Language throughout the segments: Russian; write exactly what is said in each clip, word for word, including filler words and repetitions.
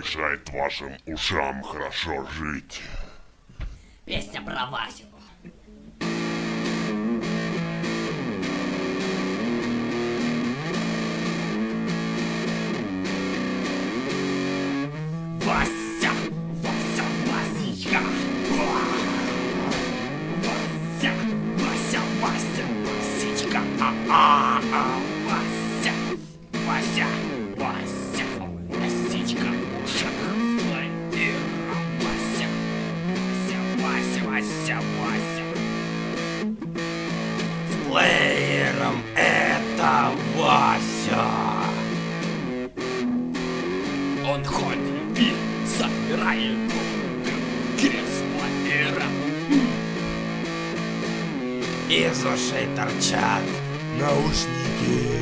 мешает вашим ушам хорошо жить. Песня про Васю. Вася, Вася, Васечка. Вася, Вася, Вася, Васечка. А-а-а, Вася, Вася, Вася, Васечка. Ушах планира. Вася, Вася, Вася, Вася. С плеером это Вася. Он ходит и собирает с плеером. Из ушей торчат наушники,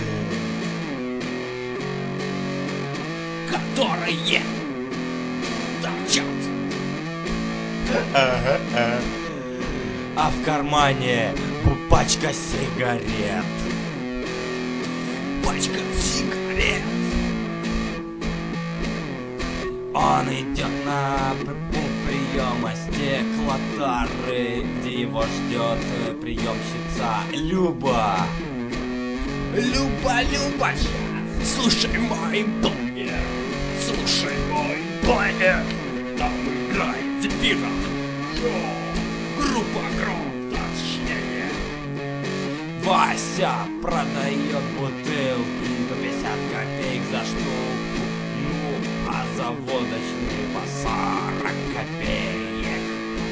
которые торчат. А в кармане пачка сигарет. Пачка сигарет. Он идет на пункт приема стеклотары, где его ждет приемщица Люба. Люба, Любочка, слушай мой плеер, слушай мой плеер. Там играет Зефиров шоу, группа Гром, точнее. Вася продает бутылки по пятьдесят копеек за штуку, ну а за водочные по сорок копеек.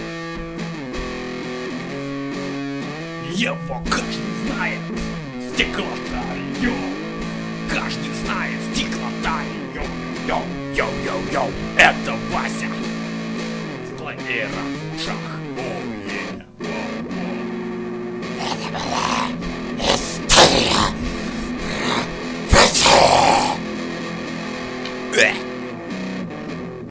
Его каждый знает, стеклотарью. Каждый знает стеклотарью. Йоу, йоу, йоу, йоу, это Вася с плеером в ушах.